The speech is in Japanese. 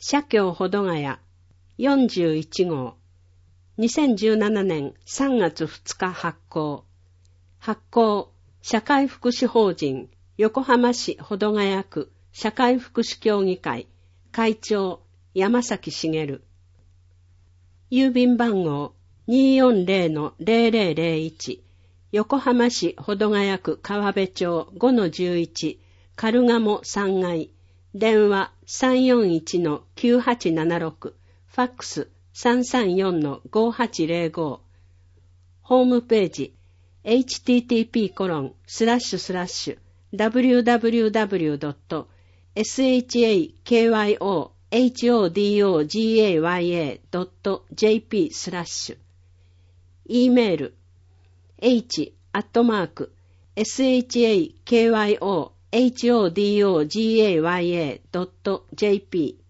社協保土ヶ谷41号2017年3月2日発行社会福祉法人横浜市保土ヶ谷区社会福祉協議会会長山崎茂。郵便番号 240-0001 横浜市保土ヶ谷区川辺町 5-11 カルガモ3階電話 341-9876 ファックス 334-5805 ホームページ http://www.shakyohodogaya.jp/ E メール h@shakyohodogaya.jp